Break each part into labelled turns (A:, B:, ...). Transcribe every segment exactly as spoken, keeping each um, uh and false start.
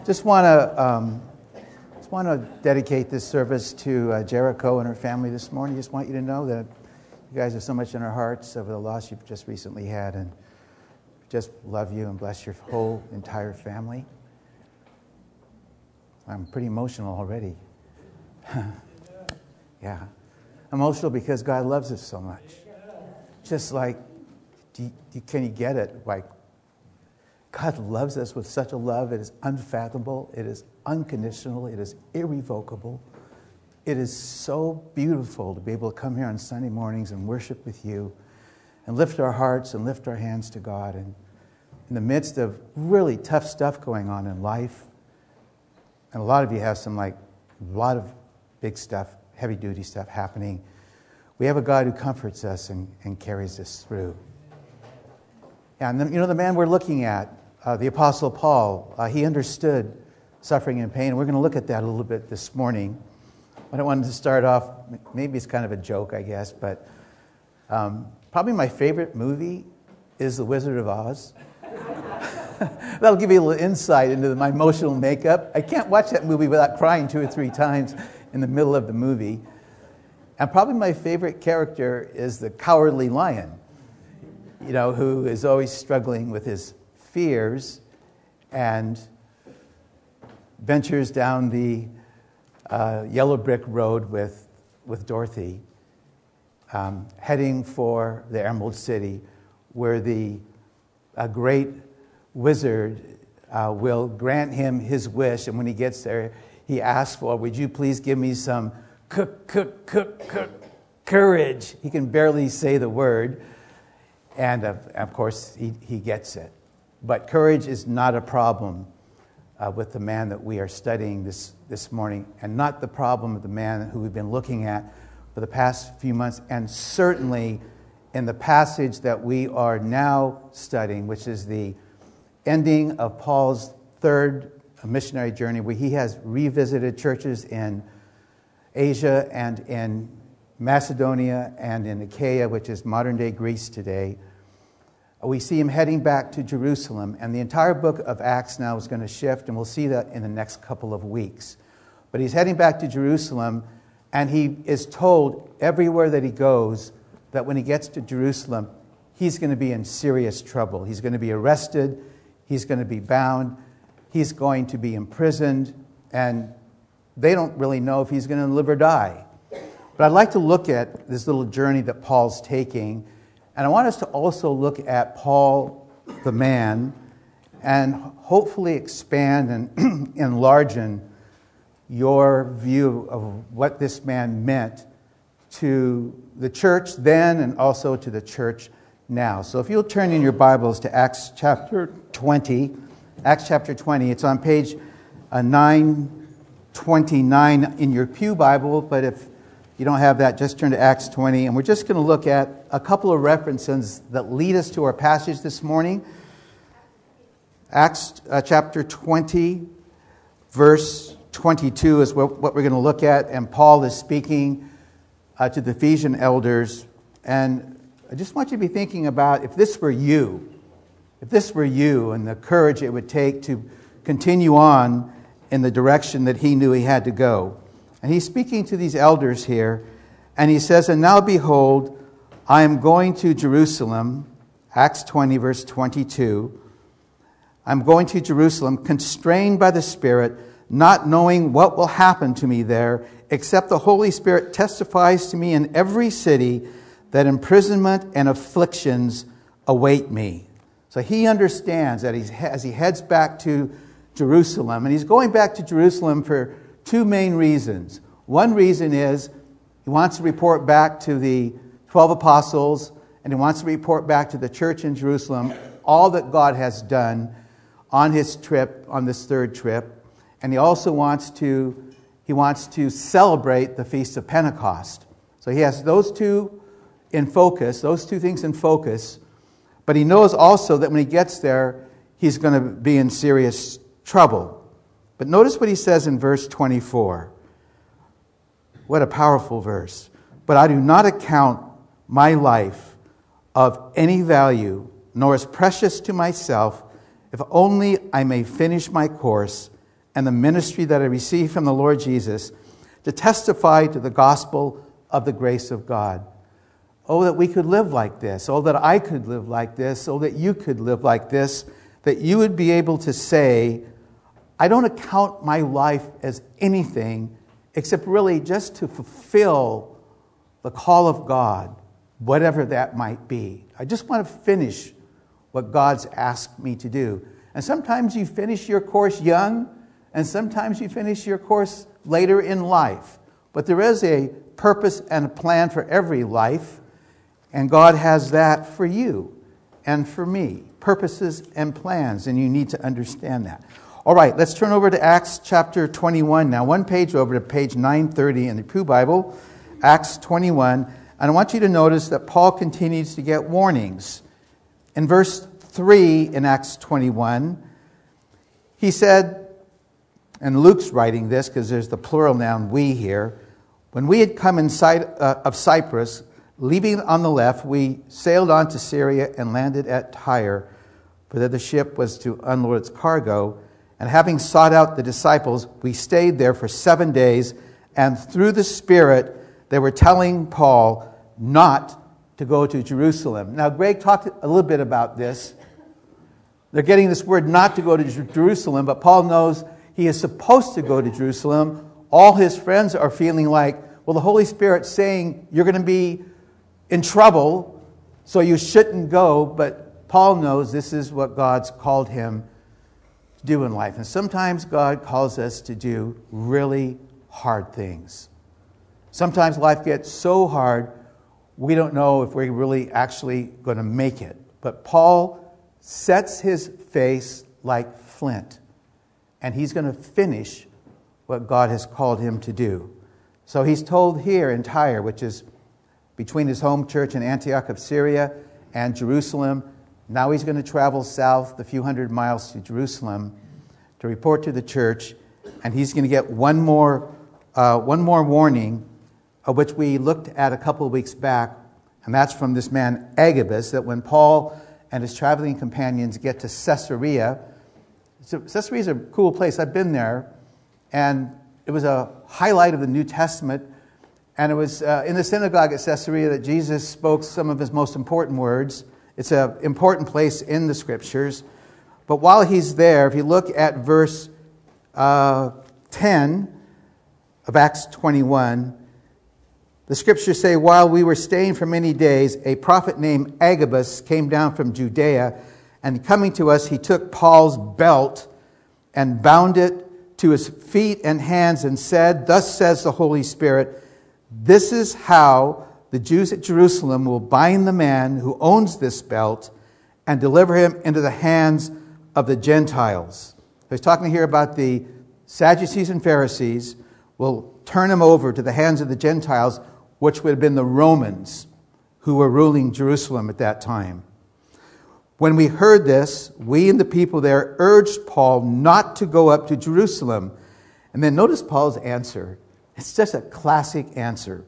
A: Just want to um, just want to dedicate this service to uh, Jericho and her family this morning. Just want you to know that you guys have so much in our hearts over the loss you've just recently had, and just love you and bless your whole entire family. I'm pretty emotional already. Yeah, emotional because God loves us so much. Just like, do you, can you get it? Like, God loves us with such a love. It is unfathomable. It is unconditional. It is irrevocable. It is so beautiful to be able to come here on Sunday mornings and worship with you and lift our hearts and lift our hands to God. And in the midst of really tough stuff going on in life, and a lot of you have some like, a lot of big stuff, heavy duty stuff happening, we have a God who comforts us and, and carries us through. And the, you know, the man we're looking at, Uh, the Apostle Paul, uh, he understood suffering and pain. We're going to look at that a little bit this morning. But I wanted to start off, maybe it's kind of a joke, I guess, but um, probably my favorite movie is The Wizard of Oz. That'll give you a little insight into my emotional makeup. I can't watch that movie without crying two or three times in the middle of the movie. And probably my favorite character is the Cowardly Lion, you know, who is always struggling with his fears and ventures down the uh, yellow brick road with, with Dorothy, um, heading for the Emerald City, where the a great wizard uh, will grant him his wish. And when he gets there, he asks for, would you please give me some cook, cook, cook, cook, courage? He can barely say the word. And of, of course, he, he gets it. But courage is not a problem uh, with the man that we are studying this, this morning, and not the problem of the man who we've been looking at for the past few months, and certainly in the passage that we are now studying, which is the ending of Paul's third missionary journey, where he has revisited churches in Asia and in Macedonia and in Achaia, which is modern-day Greece today. We see him heading back to Jerusalem, and the entire book of Acts now is going to shift, and we'll see that in the next couple of weeks. But he's heading back to Jerusalem, and he is told everywhere that he goes that when he gets to Jerusalem, he's going to be in serious trouble. He's going to be arrested, he's going to be bound, he's going to be imprisoned, and they don't really know if he's going to live or die. But I'd like to look at this little journey that Paul's taking. And I want us to also look at Paul, the man, and hopefully expand and enlarge your view of what this man meant to the church then and also to the church now. So if you'll turn in your Bibles to Acts chapter twenty, Acts chapter twenty, it's on page uh, nine twenty-nine in your pew Bible, but if you don't have that, just turn to Acts twenty, and we're just going to look at a couple of references that lead us to our passage this morning. Acts uh, chapter twenty, verse twenty-two is what, what we're going to look at, and Paul is speaking uh, to the Ephesian elders. And I just want you to be thinking about if this were you, if this were you, and the courage it would take to continue on in the direction that he knew he had to go. And he's speaking to these elders here, and he says, and now behold, I am going to Jerusalem, Acts twenty, verse twenty-two. I'm going to Jerusalem, constrained by the Spirit, not knowing what will happen to me there, except the Holy Spirit testifies to me in every city that imprisonment and afflictions await me. So he understands that he's, as he heads back to Jerusalem, and he's going back to Jerusalem for two main reasons. One reason is he wants to report back to the twelve apostles, and he wants to report back to the church in Jerusalem all that God has done on his trip, on this third trip. And he also wants to he wants to celebrate the Feast of Pentecost. So he has those two in focus, those two things in focus. But he knows also that when he gets there, he's going to be in serious trouble. But notice what he says in verse twenty-four. What a powerful verse. But I do not account my life of any value, nor as precious to myself, if only I may finish my course and the ministry that I received from the Lord Jesus to testify to the gospel of the grace of God. Oh, that we could live like this. Oh, that I could live like this. Oh, that you could live like this. That you would be able to say, I don't account my life as anything except really just to fulfill the call of God, whatever that might be. I just want to finish what God's asked me to do. And sometimes you finish your course young, and sometimes you finish your course later in life. But there is a purpose and a plan for every life, and God has that for you and for me. Purposes and plans, and you need to understand that. All right, let's turn over to Acts chapter twenty-one now. One page over to page nine thirty in the Pew Bible, Acts twenty-one. And I want you to notice that Paul continues to get warnings. In verse three in Acts twenty-one, he said, and Luke's writing this because there's the plural noun we here, when we had come in sight uh, of Cyprus, leaving on the left, we sailed on to Syria and landed at Tyre, for there the ship was to unload its cargo. And having sought out the disciples, we stayed there for seven days, and through the Spirit, they were telling Paul not to go to Jerusalem. Now, Greg talked a little bit about this. They're getting this word not to go to Jerusalem, but Paul knows he is supposed to go to Jerusalem. All his friends are feeling like, well, the Holy Spirit's saying you're going to be in trouble, so you shouldn't go. But Paul knows this is what God's called him to do in life. And sometimes God calls us to do really hard things. Sometimes life gets so hard, we don't know if we're really actually going to make it. But Paul sets his face like flint, and he's going to finish what God has called him to do. So he's told here in Tyre, which is between his home church in Antioch of Syria and Jerusalem. Now he's going to travel south a few hundred miles to Jerusalem to report to the church, and he's going to get one more, uh, one more warning, of which we looked at a couple of weeks back, and that's from this man Agabus, that when Paul and his traveling companions get to Caesarea, so Caesarea is a cool place. I've been there, and it was a highlight of the New Testament. And it was uh, in the synagogue at Caesarea that Jesus spoke some of his most important words. It's an important place in the Scriptures. But while he's there, if you look at verse uh, ten of Acts twenty-one, the Scriptures say, while we were staying for many days, a prophet named Agabus came down from Judea, and coming to us, he took Paul's belt and bound it to his feet and hands and said, thus says the Holy Spirit, this is how the Jews at Jerusalem will bind the man who owns this belt and deliver him into the hands of the Gentiles. He's talking here about the Sadducees and Pharisees will turn him over to the hands of the Gentiles, which would have been the Romans who were ruling Jerusalem at that time. When we heard this, we and the people there urged Paul not to go up to Jerusalem. And then notice Paul's answer. It's just a classic answer.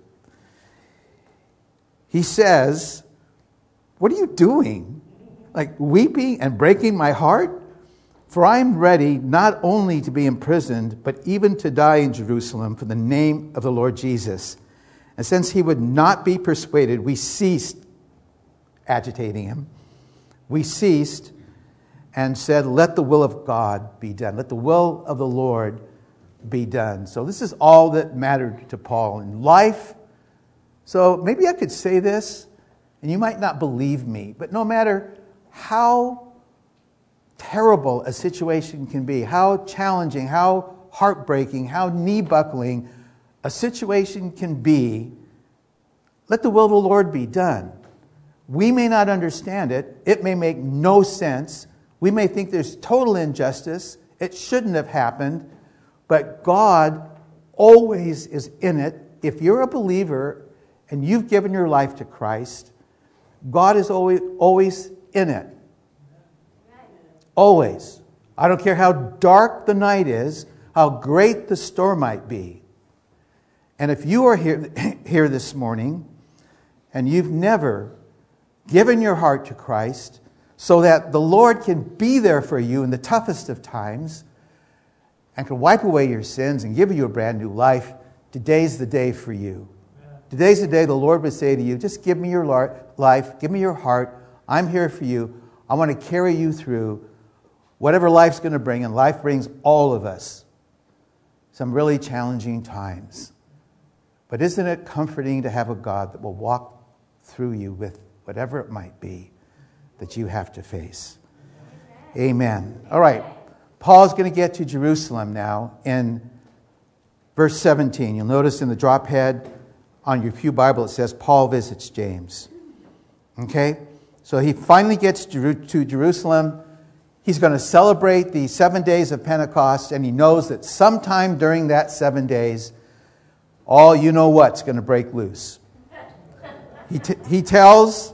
A: He says, what are you doing? Like weeping and breaking my heart? For I am ready not only to be imprisoned, but even to die in Jerusalem for the name of the Lord Jesus. And since he would not be persuaded, we ceased agitating him. We ceased and said, let the will of God be done. Let the will of the Lord be done. So this is all that mattered to Paul in life. So maybe I could say this, and you might not believe me, but no matter how terrible a situation can be, how challenging, how heartbreaking, how knee-buckling a situation can be, let the will of the Lord be done. We may not understand it. It may make no sense. We may think there's total injustice. It shouldn't have happened. But God always is in it. If you're a believer and you've given your life to Christ, God is always, always in it. Always. I don't care how dark the night is, how great the storm might be. And if you are here, here this morning and you've never given your heart to Christ so that the Lord can be there for you in the toughest of times, and can wipe away your sins and give you a brand new life, today's the day for you. Today's the day the Lord would say to you, just give me your life, give me your heart. I'm here for you. I want to carry you through whatever life's going to bring, and life brings all of us some really challenging times. But isn't it comforting to have a God that will walk through you with whatever it might be that you have to face? Amen. All right. Paul's going to get to Jerusalem now in verse seventeen. You'll notice in the drop head on your pew Bible it says Paul visits James. Okay? So he finally gets to Jerusalem. He's going to celebrate the seven days of Pentecost, and he knows that sometime during that seven days, all you know what's going to break loose. He, t- he tells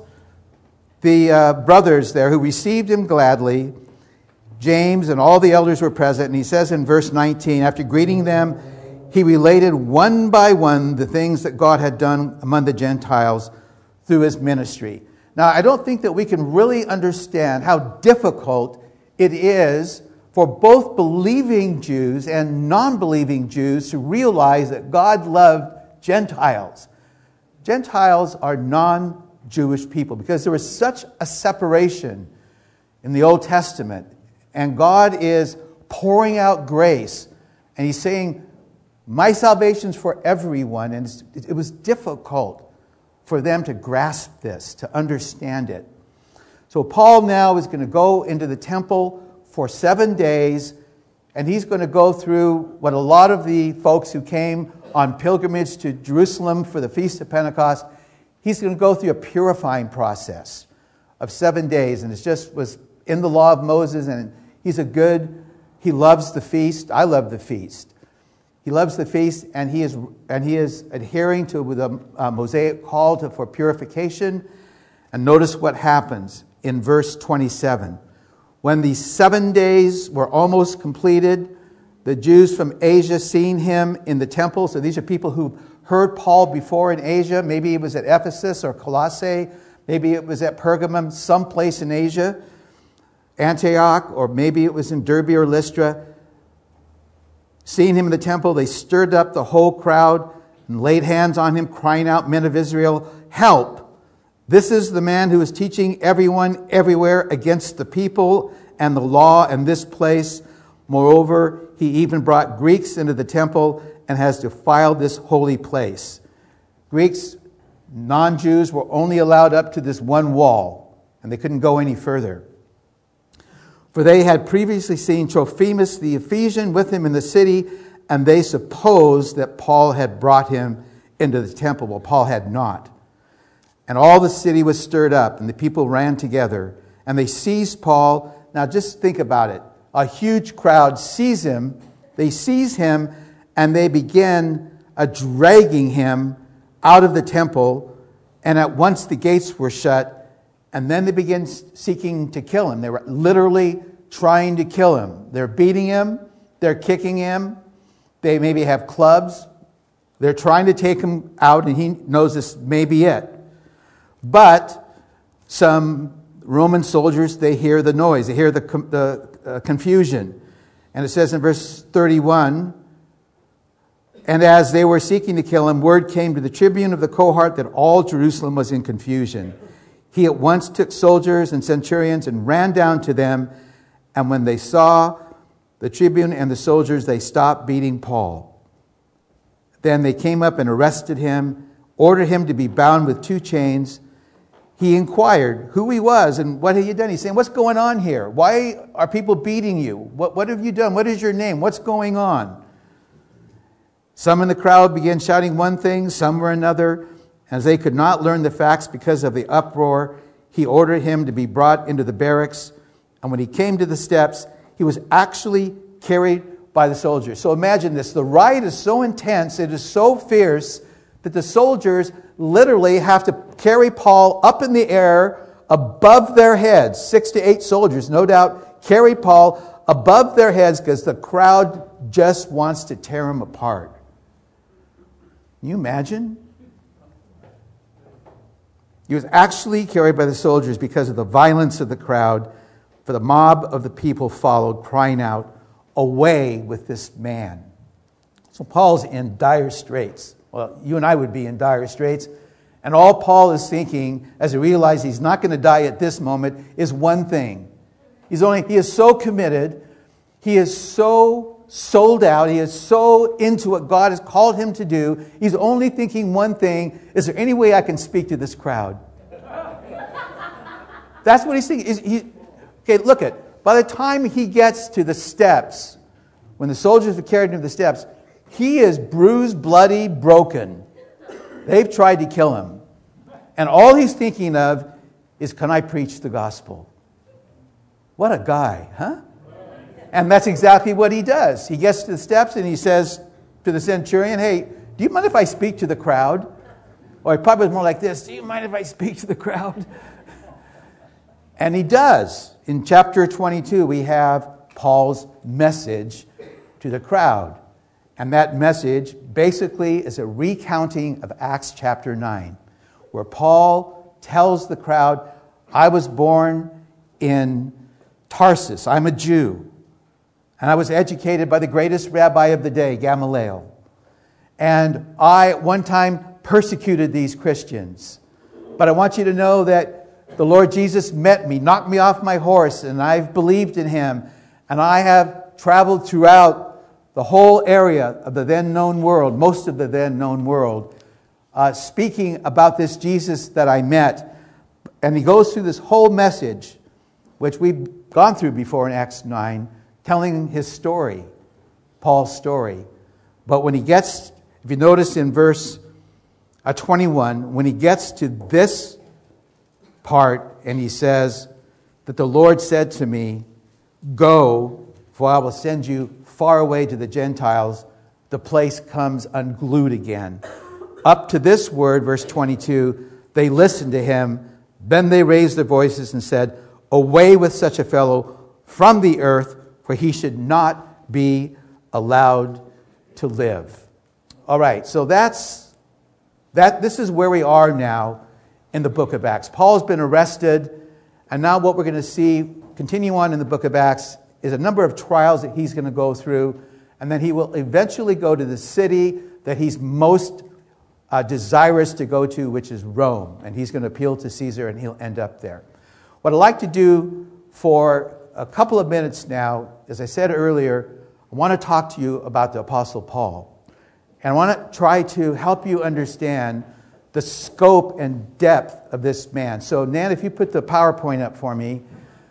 A: the uh, brothers there who received him gladly, James and all the elders were present, and he says in verse nineteen, after greeting them, he related one by one the things that God had done among the Gentiles through his ministry. Now, I don't think that we can really understand how difficult it is for both believing Jews and non-believing Jews to realize that God loved Gentiles. Gentiles are non-Jewish people because there was such a separation in the Old Testament. And God is pouring out grace. And he's saying, my salvation's for everyone. And it was difficult for them to grasp this, to understand it. So Paul now is going to go into the temple for seven days, and he's going to go through what a lot of the folks who came on pilgrimage to Jerusalem for the Feast of Pentecost, he's going to go through a purifying process of seven days. And it just was in the law of Moses, and he's a good, he loves the feast. I love the feast. He loves the feast, and he is and he is adhering to the uh, Mosaic call to, for purification. And notice what happens in verse twenty-seven. When the seven days were almost completed, the Jews from Asia seen him in the temple. So these are people who heard Paul before in Asia. Maybe it was at Ephesus or Colossae. Maybe it was at Pergamum, someplace in Asia. Antioch, or maybe it was in Derbe or Lystra. Seeing him in the temple, they stirred up the whole crowd and laid hands on him, crying out, men of Israel, help! This is the man who is teaching everyone everywhere against the people and the law in this place. Moreover, he even brought Greeks into the temple and has defiled this holy place. Greeks, non-Jews, were only allowed up to this one wall, and they couldn't go any further. For they had previously seen Trophimus the Ephesian with him in the city, and they supposed that Paul had brought him into the temple. Well, Paul had not. And all the city was stirred up, and the people ran together, and they seized Paul. Now just think about it. A huge crowd sees him, they seize him, and they begin uh, dragging him out of the temple, and at once the gates were shut. And then they begin seeking to kill him. They were literally trying to kill him. They're beating him. They're kicking him. They maybe have clubs. They're trying to take him out, and he knows this may be it. But some Roman soldiers, they hear the noise. They hear the, the uh, confusion. And it says in verse thirty-one, and as they were seeking to kill him, word came to the tribune of the cohort that all Jerusalem was in confusion. He at once took soldiers and centurions and ran down to them. And when they saw the tribune and the soldiers, they stopped beating Paul. Then they came up and arrested him, ordered him to be bound with two chains. He inquired who he was and what had he done. He's saying, what's going on here? Why are people beating you? What, what have you done? What is your name? What's going on? Some in the crowd began shouting one thing, some were another. As they could not learn the facts because of the uproar, he ordered him to be brought into the barracks. And when he came to the steps, he was actually carried by the soldiers. So imagine this. The riot is so intense, it is so fierce, that the soldiers literally have to carry Paul up in the air above their heads. Six to eight soldiers, no doubt, carry Paul above their heads because the crowd just wants to tear him apart. Can you imagine? He was actually carried by the soldiers because of the violence of the crowd, for the mob of the people followed, crying out, away with this man. So Paul's in dire straits. Well, you and I would be in dire straits. And all Paul is thinking, as he realizes he's not going to die at this moment, is one thing. He's only, he is so committed. He is so sold out. He is so into what God has called him to do. He's only thinking one thing. Is there any way I can speak to this crowd? That's what he's thinking. Is he, okay, look at. By the time he gets to the steps, when the soldiers have carried him to the steps, he is bruised, bloody, broken. They've tried to kill him. And all he's thinking of is, can I preach the gospel? What a guy, huh? And that's exactly what he does. He gets to the steps and he says to the centurion, hey, do you mind if I speak to the crowd? Or he probably was more like this, do you mind if I speak to the crowd? And he does. In chapter twenty-two, we have Paul's message to the crowd. And that message basically is a recounting of Acts chapter nine, where Paul tells the crowd, I was born in Tarsus. I'm a Jew. And I was educated by the greatest rabbi of the day, Gamaliel. And I, at one time, persecuted these Christians. But I want you to know that the Lord Jesus met me, knocked me off my horse, and I've believed in him. And I have traveled throughout the whole area of the then known world, most of the then known world, uh, speaking about this Jesus that I met. And he goes through this whole message, which we've gone through before in Acts nine, telling his story, Paul's story. But when he gets, if you notice in verse uh, twenty-one, when he gets to this part and he says that the Lord said to me, go, for I will send you far away to the Gentiles, the place comes unglued again. Up to this word, verse twenty-two, they listened to him. Then they raised their voices and said, away with such a fellow from the earth, for he should not be allowed to live. All right, so that's that. This is where we are now in the book of Acts. Paul's been arrested, and now what we're going to see continue on in the book of Acts is a number of trials that he's going to go through, and then he will eventually go to the city that he's most uh, desirous to go to, which is Rome. And he's going to appeal to Caesar, and he'll end up there. What I'd like to do for a couple of minutes now, as I said earlier, I want to talk to you about the Apostle Paul. And I want to try to help you understand the scope and depth of this man. So, Nan, if you put the PowerPoint up for me.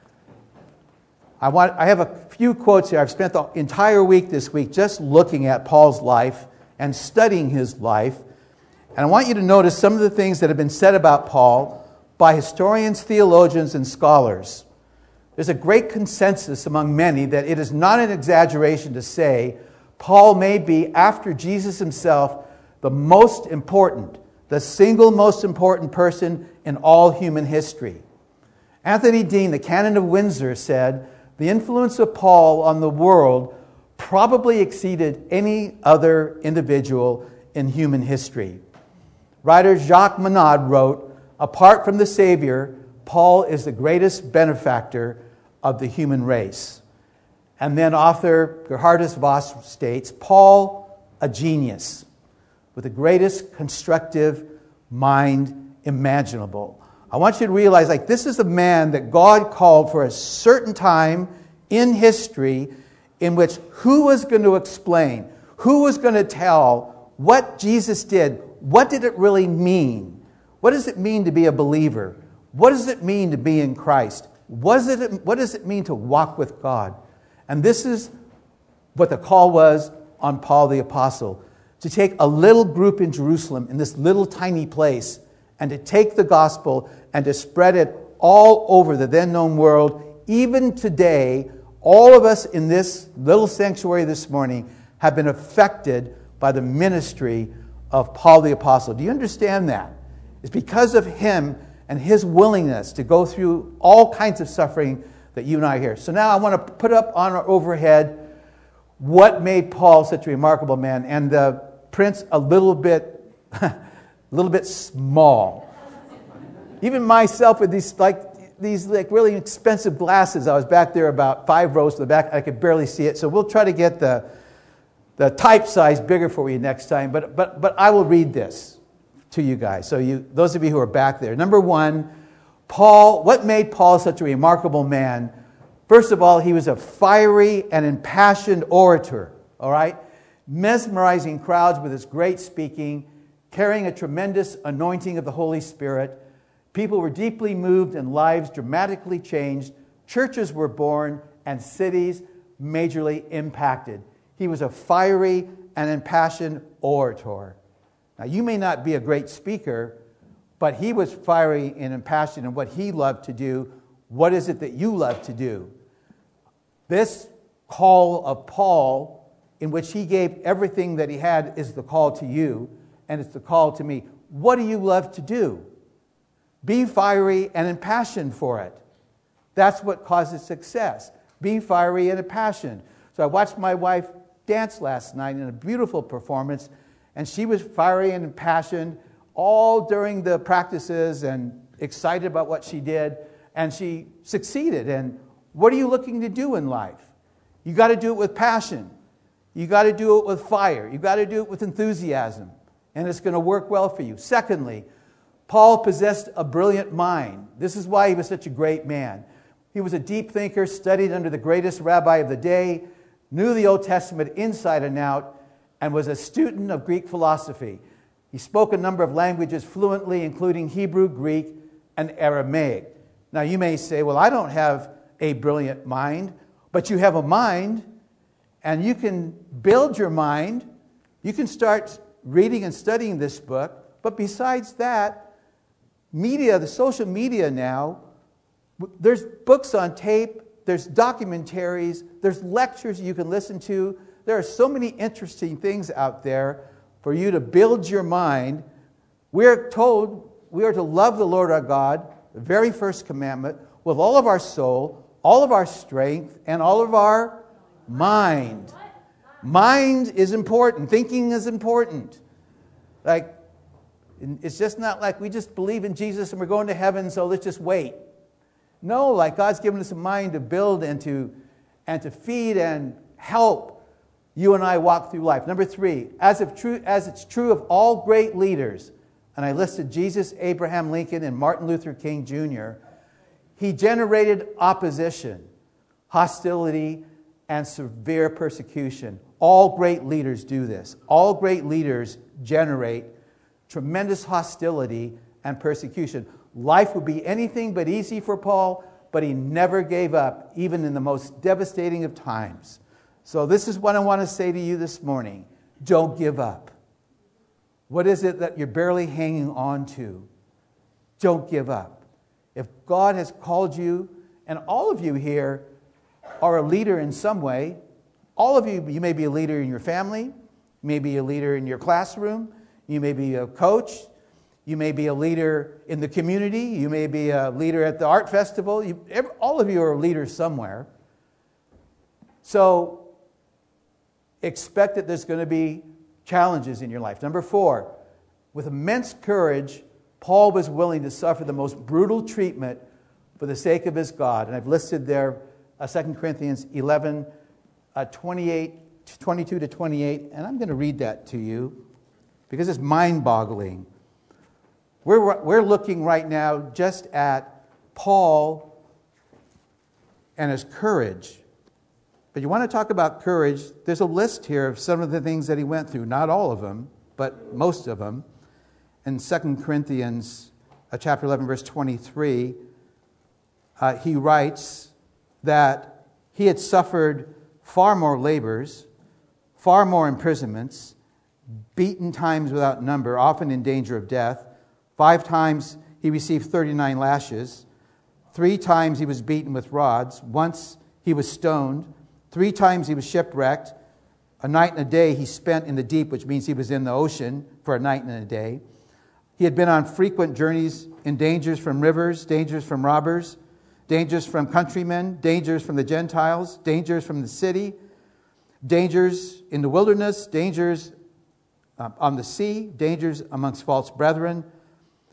A: I want. I have a few quotes here. I've spent the entire week this week just looking at Paul's life and studying his life. And I want you to notice some of the things that have been said about Paul by historians, theologians, and scholars. There's a great consensus among many that it is not an exaggeration to say Paul may be, after Jesus himself, the most important, the single most important person in all human history. Anthony Dean, the Canon of Windsor, said, the influence of Paul on the world probably exceeded any other individual in human history. Writer Jacques Monod wrote, apart from the Savior, Paul is the greatest benefactor of the human race. And then author Gerhardus Voss states, Paul, a genius with the greatest constructive mind imaginable. I want you to realize, like, this is a man that God called for a certain time in history in which who was going to explain, who was going to tell what Jesus did, what did it really mean? What does it mean to be a believer? What does it mean to be in Christ? What does it, what does it mean to walk with God? And this is what the call was on Paul the Apostle, to take a little group in Jerusalem, in this little tiny place, and to take the gospel and to spread it all over the then known world. Even today, all of us in this little sanctuary this morning have been affected by the ministry of Paul the Apostle. Do you understand that? It's because of him and his willingness to go through all kinds of suffering that you and I are here. So now I want to put up on our overhead what made Paul such a remarkable man, and the print's a little bit, a little bit small. Even myself with these, like, these like really expensive glasses. I was back there about five rows to the back. I could barely see it. So we'll try to get the the type size bigger for you next time. But but but I will read this to you guys. So you, those of you who are back there. Number one, Paul. What made Paul such a remarkable man? First of all, he was a fiery and impassioned orator. All right, mesmerizing crowds with his great speaking, carrying a tremendous anointing of the Holy Spirit. People were deeply moved and lives dramatically changed. Churches were born and cities majorly impacted. He was a fiery and impassioned orator. Now, you may not be a great speaker, but he was fiery and impassioned in what he loved to do. What is it that you love to do? This call of Paul, in which he gave everything that he had, is the call to you, and it's the call to me. What do you love to do? Be fiery and impassioned for it. That's what causes success. Be fiery and impassioned. So I watched my wife dance last night in a beautiful performance, and she was fiery and impassioned all during the practices and excited about what she did, and she succeeded. And what are you looking to do in life? You got to do it with passion. You got to do it with fire. You got to do it with enthusiasm, and it's going to work well for you. Secondly, Paul possessed a brilliant mind. This is why he was such a great man. He was a deep thinker, studied under the greatest rabbi of the day, knew the Old Testament inside and out, and was a student of Greek philosophy. He spoke a number of languages fluently, including Hebrew, Greek, and Aramaic. Now, you may say, well, I don't have a brilliant mind, but you have a mind, and you can build your mind. You can start reading and studying this book, but besides that, media, the social media now, there's books on tape, there's documentaries, there's lectures you can listen to. There are so many interesting things out there for you to build your mind. We're told we are to love the Lord our God, the very first commandment, with all of our soul, all of our strength, and all of our mind. Mind is important. Thinking is important. Like, it's just not like we just believe in Jesus and we're going to heaven, so let's just wait. No, like God's given us a mind to build and to, and to feed and help you and I walk through life. Number three, as, if true, as it's true of all great leaders, and I listed Jesus, Abraham Lincoln, and Martin Luther King Junior, he generated opposition, hostility, and severe persecution. All great leaders do this. All great leaders generate tremendous hostility and persecution. Life would be anything but easy for Paul, but he never gave up, even in the most devastating of times. So this is what I want to say to you this morning. Don't give up. What is it that you're barely hanging on to? Don't give up. If God has called you, and all of you here are a leader in some way, all of you, you may be a leader in your family, you may be a leader in your classroom, you may be a coach. You may be a leader in the community. You may be a leader at the art festival. You, every, all of you are leaders somewhere. So expect that there's going to be challenges in your life. Number four, with immense courage, Paul was willing to suffer the most brutal treatment for the sake of his God. And I've listed there uh, Second Corinthians eleven, uh, twenty-eight, twenty-two to twenty-eight. And I'm going to read that to you, because it's mind-boggling. We're, we're looking right now just at Paul and his courage. But you want to talk about courage, there's a list here of some of the things that he went through. Not all of them, but most of them. In Second Corinthians uh, chapter eleven, verse twenty-three, uh, he writes that he had suffered far more labors, far more imprisonments, beaten times without number, often in danger of death. Five times he received thirty-nine lashes. Three times he was beaten with rods. Once he was stoned. Three times he was shipwrecked. A night and a day he spent in the deep, which means he was in the ocean for a night and a day. He had been on frequent journeys in dangers from rivers, dangers from robbers, dangers from countrymen, dangers from the Gentiles, dangers from the city, dangers in the wilderness, dangers um, on the sea, dangers amongst false brethren.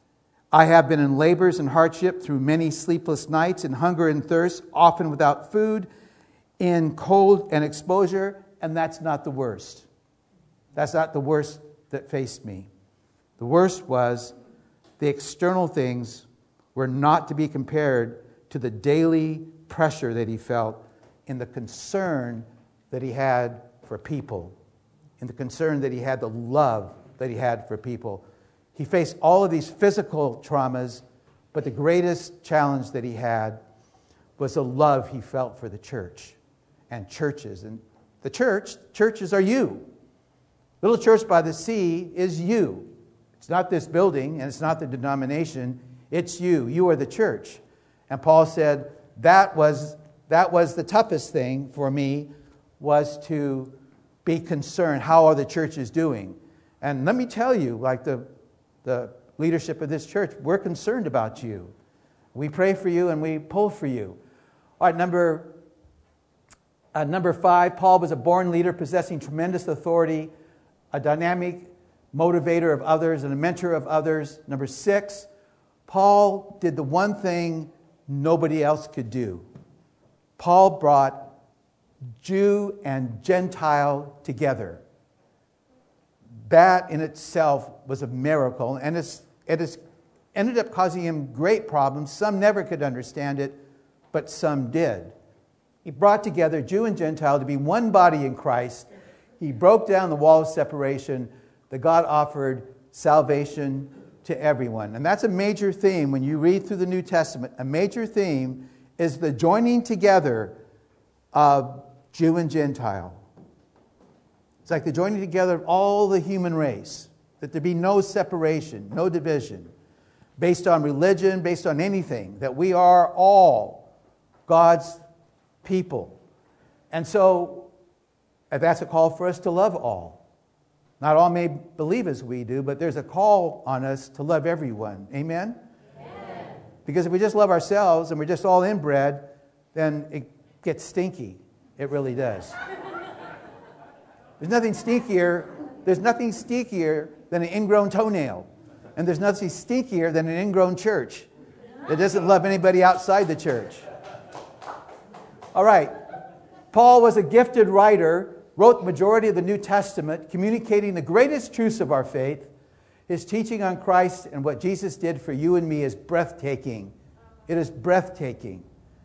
A: I have been in labors and hardship through many sleepless nights, in hunger and thirst, often without food, in cold and exposure, and that's not the worst. That's not the worst that faced me. The worst was the external things were not to be compared to the daily pressure that he felt in the concern that he had for people, in the concern that he had, the love that he had for people. He faced all of these physical traumas, but the greatest challenge that he had was the love he felt for the church and churches. And the church, churches are you. Little Church by the Sea is you. It's not this building, and it's not the denomination. It's you. You are the church. And Paul said, that was, that was the toughest thing for me, was to be concerned. How are the churches doing? And let me tell you, like the, the leadership of this church, we're concerned about you. We pray for you and we pull for you. All right, number, uh, number five, Paul was a born leader possessing tremendous authority, a dynamic motivator of others and a mentor of others. Number six, Paul did the one thing nobody else could do. Paul brought Jew and Gentile together. That in itself was a miracle, and it's, it has ended up causing him great problems. Some never could understand it, but some did. He brought together Jew and Gentile to be one body in Christ. He broke down the wall of separation that God offered salvation to everyone. And that's a major theme when you read through the New Testament. A major theme is the joining together of Jew and Gentile. It's like the joining together of all the human race, that there be no separation, no division, based on religion, based on anything, that we are all God's people. And so that's a call for us to love all. Not all may believe as we do, but there's a call on us to love everyone. Amen? Amen. Because if we just love ourselves and we're just all inbred, then it gets stinky. It really does. There's nothing stinkier. There's nothing stinkier than an ingrown toenail. And there's nothing stinkier than an ingrown church that doesn't love anybody outside the church. All right. Paul was a gifted writer, wrote the majority of the New Testament, communicating the greatest truths of our faith. His teaching on Christ and what Jesus did for you and me is breathtaking. It is breathtaking.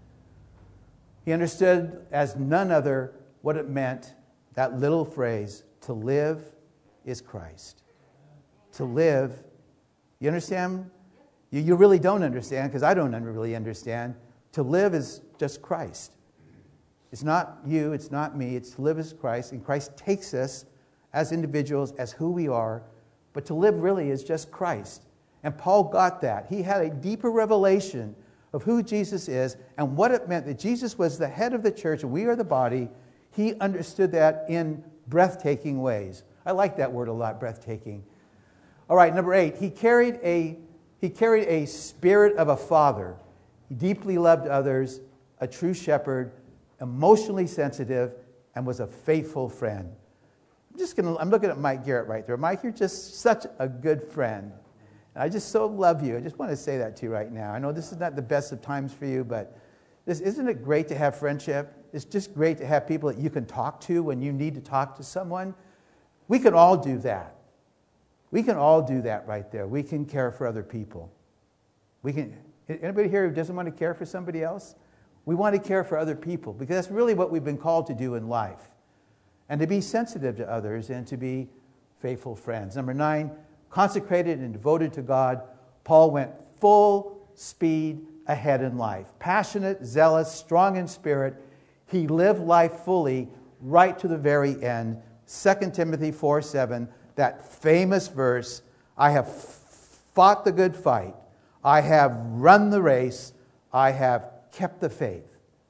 A: He understood as none other what it meant, that little phrase, to live is Christ. To live, you understand? You, you really don't understand, because I don't really understand. To live is just Christ. It's not you, it's not me, it's to live as Christ, and Christ takes us as individuals, as who we are, but to live really is just Christ. And Paul got that. He had a deeper revelation of who Jesus is and what it meant that Jesus was the head of the church and we are the body. He understood that in breathtaking ways. I like that word a lot, breathtaking. All right, number eight, he carried a, he carried a spirit of a father. He deeply loved others, a true shepherd, emotionally sensitive, and was a faithful friend. I'm just gonna, I'm looking at Mike Garrett right there. Mike, you're just such a good friend. And I just so love you. I just want to say that to you right now. I know this is not the best of times for you, but this, isn't it great to have friendship? It's just great to have people that you can talk to when you need to talk to someone. We can all do that. We can all do that right there. We can care for other people. We can. Anybody here who doesn't want to care for somebody else? We want to care for other people because that's really what we've been called to do in life. And to be sensitive to others and to be faithful friends. Number nine, consecrated and devoted to God, Paul went full speed ahead in life. Passionate, zealous, strong in spirit. He lived life fully right to the very end. Second Timothy four seven, that famous verse, I have fought the good fight. I have run the race. I have kept the faith.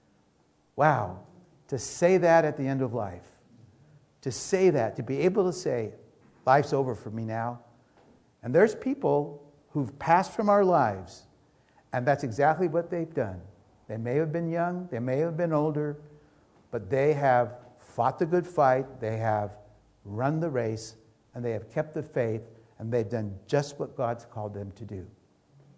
A: Wow. To say that at the end of life. To say that, to be able to say, life's over for me now. And there's people who've passed from our lives, and that's exactly what they've done. They may have been young, they may have been older, but they have fought the good fight, they have run the race, and they have kept the faith, and they've done just what God's called them to do.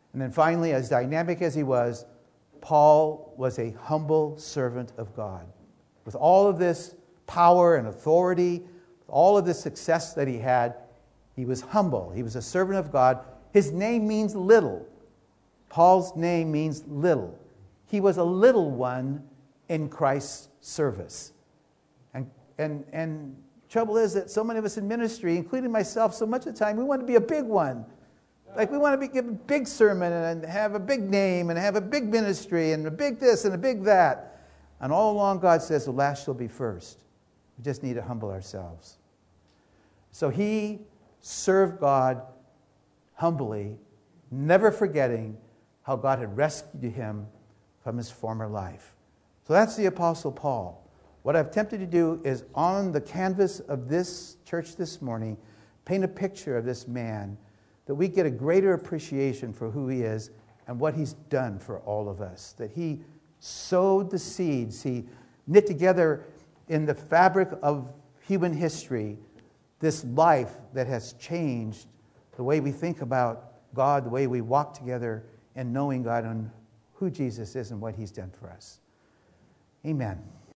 A: And then finally, as dynamic as he was, Paul was a humble servant of God. With all of this power and authority, with all of this success that he had, he was humble. He was a servant of God. His name means little. Paul's name means little. He was a little one in Christ's service. And, and, and trouble is that so many of us in ministry, including myself, so much of the time, we want to be a big one. Like we want to be, give a big sermon and have a big name and have a big ministry and a big this and a big that. And all along God says the last shall be first. We just need to humble ourselves. So he served God humbly, never forgetting how God had rescued him from his former life. So that's the Apostle Paul. What I've attempted to do is on the canvas of this church this morning, paint a picture of this man that we get a greater appreciation for who he is and what he's done for all of us. That he sowed the seeds, he knit together in the fabric of human history this life that has changed the way we think about God, the way we walk together in knowing God and who Jesus is and what he's done for us. Amen.